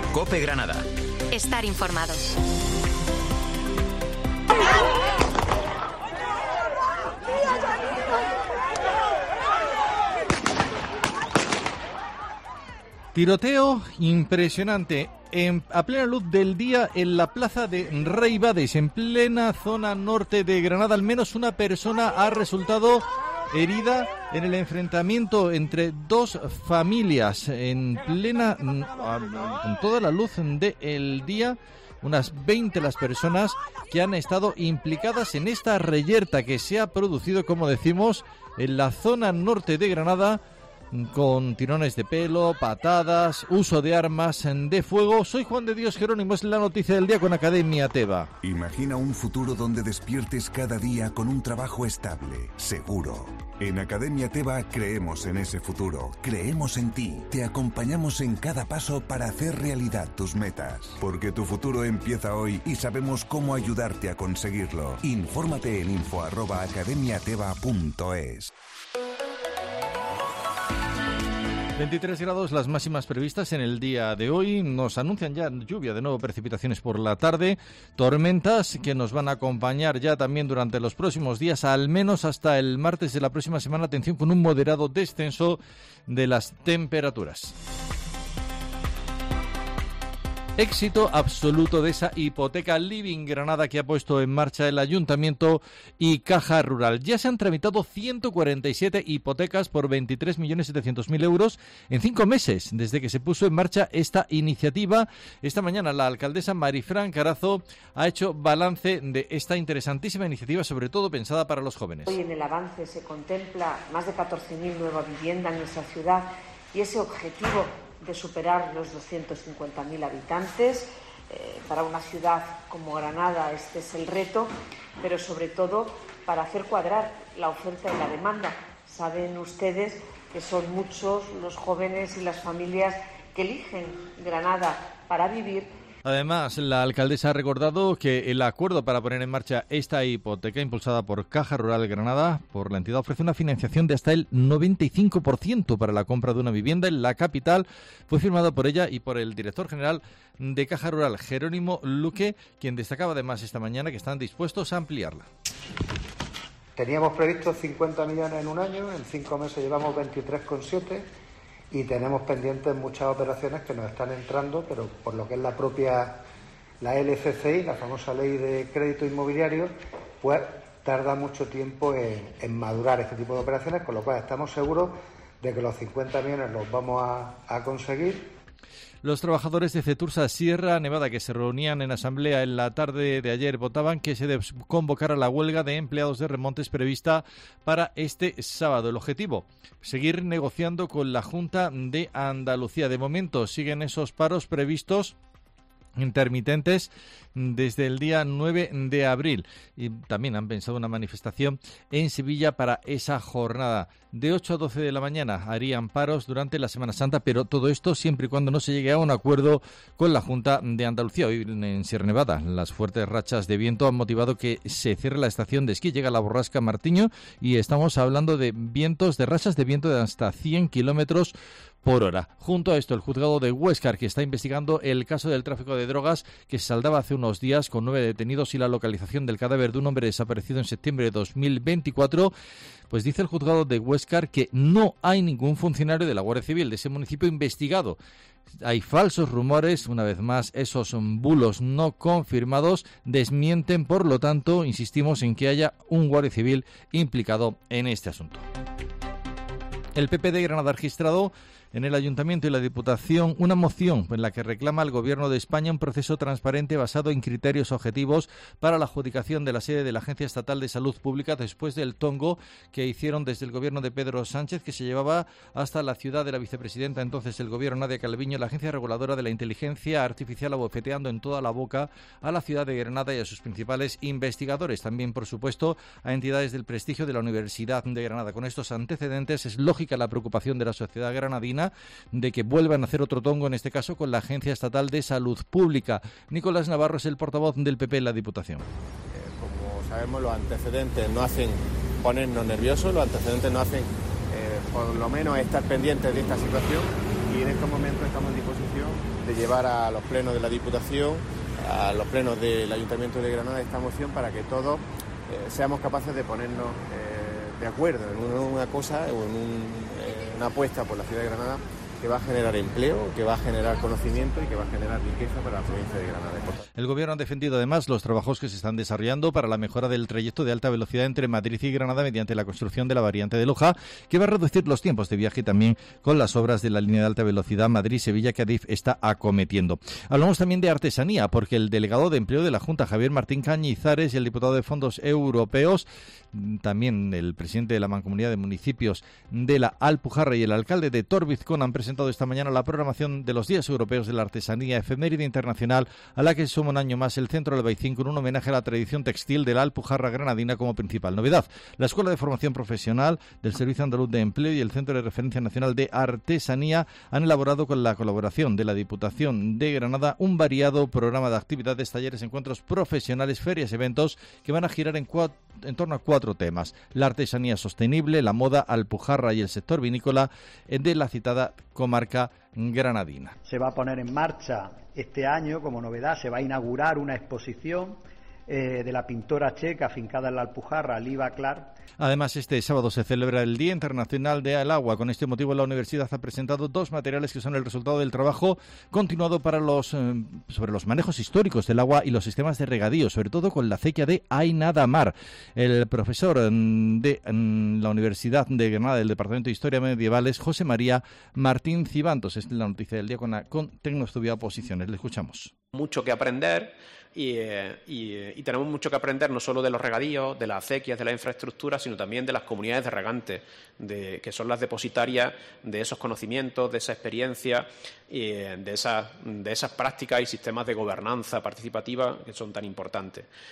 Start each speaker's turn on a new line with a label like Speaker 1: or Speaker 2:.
Speaker 1: COPE Granada.
Speaker 2: Estar informado.
Speaker 3: Tiroteo impresionante a plena luz del día en la plaza de Rey Bades, en plena zona norte de Granada. Al menos una persona ha resultado herida en el enfrentamiento entre dos familias en plena, con toda la luz del día. Unas 20 las personas que han estado implicadas en esta reyerta que se ha producido, como decimos, en la zona norte de Granada, con tirones de pelo, patadas, uso de armas de fuego. Soy Juan de Dios Jerónimo, es la noticia del día con Academia Teba.
Speaker 4: Imagina un futuro donde despiertes cada día con un trabajo estable, seguro. En Academia Teba creemos en ese futuro, creemos en ti, te acompañamos en cada paso para hacer realidad tus metas. Porque tu futuro empieza hoy y sabemos cómo ayudarte a conseguirlo. Infórmate en info@academiateba.es.
Speaker 3: 23 grados las máximas previstas en el día de hoy. Nos anuncian ya lluvia, de nuevo precipitaciones por la tarde, tormentas que nos van a acompañar ya también durante los próximos días, al menos hasta el martes de la próxima semana. Atención, con un moderado descenso de las temperaturas. Éxito absoluto de esa hipoteca Living Granada que ha puesto en marcha el Ayuntamiento y Caja Rural. Ya se han tramitado 147 hipotecas por 23.700.000 euros en 5 meses desde que se puso en marcha esta iniciativa. Esta mañana la alcaldesa Marifran Carazo ha hecho balance de esta interesantísima iniciativa, sobre todo pensada para los jóvenes.
Speaker 5: Hoy en el avance se contempla más de 14.000 nuevas viviendas en nuestra ciudad y ese objetivo de superar los 250.000 habitantes. Para una ciudad como Granada este es el reto, pero sobre todo para hacer cuadrar la oferta y la demanda. Saben ustedes que son muchos los jóvenes y las familias que eligen Granada para vivir.
Speaker 3: Además, la alcaldesa ha recordado que el acuerdo para poner en marcha esta hipoteca impulsada por Caja Rural Granada por la entidad ofrece una financiación de hasta el 95% para la compra de una vivienda en la capital. Fue firmado por ella y por el director general de Caja Rural, Jerónimo Luque, quien destacaba además esta mañana que están dispuestos a ampliarla.
Speaker 6: Teníamos previsto 50 millones en un año, en 5 meses llevamos 23,7 y tenemos pendientes muchas operaciones que nos están entrando, pero por lo que es la LCCI, la famosa Ley de Crédito Inmobiliario, pues tarda mucho tiempo en madurar este tipo de operaciones, con lo cual estamos seguros de que los 50 millones los vamos a conseguir.
Speaker 3: Los trabajadores de Cetursa Sierra Nevada, que se reunían en asamblea en la tarde de ayer, votaban que se convocara la huelga de empleados de remontes prevista para este sábado. El objetivo, seguir negociando con la Junta de Andalucía. De momento siguen esos paros previstos intermitentes desde el día 9 de abril y también han pensado una manifestación en Sevilla para esa jornada. De 8 a 12 de la mañana harían paros durante la Semana Santa, pero todo esto siempre y cuando no se llegue a un acuerdo con la Junta de Andalucía. Hoy en Sierra Nevada las fuertes rachas de viento han motivado que se cierre la estación de esquí. Llega la borrasca Martiño y estamos hablando de vientos, de rachas de viento de hasta 100 kilómetros por hora. Junto a esto, el juzgado de Huéscar, que está investigando el caso del tráfico de drogas que se saldaba hace unos días con 9 detenidos y la localización del cadáver de un hombre desaparecido en septiembre de 2024, pues dice el juzgado de Huéscar que no hay ningún funcionario de la Guardia Civil de ese municipio investigado. Hay falsos rumores, una vez más, esos bulos no confirmados desmienten, por lo tanto, insistimos en que haya un Guardia Civil implicado en este asunto. El PP de Granada ha registrado en el Ayuntamiento y la Diputación una moción en la que reclama al Gobierno de España un proceso transparente basado en criterios objetivos para la adjudicación de la sede de la Agencia Estatal de Salud Pública después del tongo que hicieron desde el Gobierno de Pedro Sánchez, que se llevaba hasta la ciudad de la vicepresidenta entonces el Gobierno, Nadia Calviño, la Agencia Reguladora de la Inteligencia Artificial, abofeteando en toda la boca a la ciudad de Granada y a sus principales investigadores. También, por supuesto, a entidades del prestigio de la Universidad de Granada. Con estos antecedentes es lógica la preocupación de la sociedad granadina de que vuelvan a hacer otro tongo, en este caso con la Agencia Estatal de Salud Pública. Nicolás Navarro es el portavoz del PP en la Diputación.
Speaker 7: Como sabemos, los antecedentes no hacen ponernos nerviosos, los antecedentes no hacen por lo menos estar pendientes de esta situación y en estos momentos estamos en disposición de llevar a los plenos de la Diputación, a los plenos del Ayuntamiento de Granada esta moción para que todos seamos capaces de ponernos de acuerdo en una cosa o en una apuesta por la ciudad de Granada que va a generar empleo, que va a generar conocimiento y que va a generar riqueza para la provincia de Granada.
Speaker 3: El Gobierno ha defendido además los trabajos que se están desarrollando para la mejora del trayecto de alta velocidad entre Madrid y Granada mediante la construcción de la variante de Loja, que va a reducir los tiempos de viaje también con las obras de la línea de alta velocidad Madrid-Sevilla que Adif está acometiendo. Hablamos también de artesanía, porque el delegado de Empleo de la Junta, Javier Martín Cañizares, y el diputado de Fondos Europeos, también el presidente de la Mancomunidad de Municipios de la Alpujarra y el alcalde de Torbizcón han presentado esta mañana la programación de los Días Europeos de la Artesanía, efeméride internacional a la que se suma un año más el Centro del Baicín con un homenaje a la tradición textil de la Alpujarra granadina como principal novedad. La Escuela de Formación Profesional del Servicio Andaluz de Empleo y el Centro de Referencia Nacional de Artesanía han elaborado con la colaboración de la Diputación de Granada un variado programa de actividades, talleres, encuentros profesionales, ferias, eventos que van a girar en torno a 4 temas: la artesanía sostenible, la moda, Alpujarra y el sector vinícola de la citada comarca granadina.
Speaker 1: Se va a poner en marcha este año, como novedad, se va a inaugurar una exposición de la pintora checa afincada en la Alpujarra, Liva Clark.
Speaker 3: Además, este sábado se celebra el Día Internacional del Agua. Con este motivo, la universidad ha presentado 2 materiales que son el resultado del trabajo continuado sobre los manejos históricos del agua y los sistemas de regadío, sobre todo con la acequia de Ainadamar. El profesor de la Universidad de Granada del Departamento de Historia Medieval es José María Martín Cibantos. Es la noticia del día con Tecnoestudia Oposiciones. Le escuchamos.
Speaker 2: Mucho que aprender y tenemos mucho que aprender no solo de los regadíos, de las acequias, de la infraestructura, sino también de las comunidades de regantes, que son las depositarias de esos conocimientos, de esa experiencia, de esas prácticas y sistemas de gobernanza participativa que son tan importantes.